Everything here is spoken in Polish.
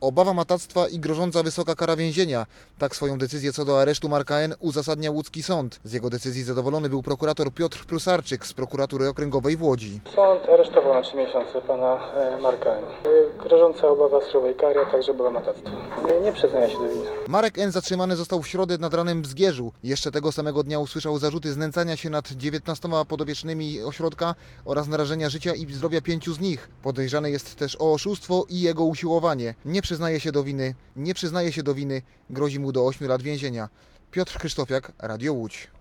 Obawa matactwa i grożąca wysoka kara więzienia. Tak swoją decyzję co do aresztu Marka N. uzasadnia łódzki sąd. Z jego decyzji zadowolony był prokurator Piotr Prusarczyk z prokuratury okręgowej w Łodzi. Sąd aresztował na 3 miesiące pana Marka N. Grożąca obawa surowej kary, a także obawa matactwa. Nie przyznaje się do winy. Marek N. zatrzymany został w środę nad ranem w Zgierzu. Jeszcze tego samego dnia usłyszał zarzuty znęcania się nad 19 podopiecznymi ośrodka oraz narażenia życia i zdrowia 5 z nich. Podejrzany jest też o oszustwo i jego usiłowanie. Nie przyznaje się do winy, grozi mu do 8 lat więzienia. Piotr Krzysztofiak, Radio Łódź.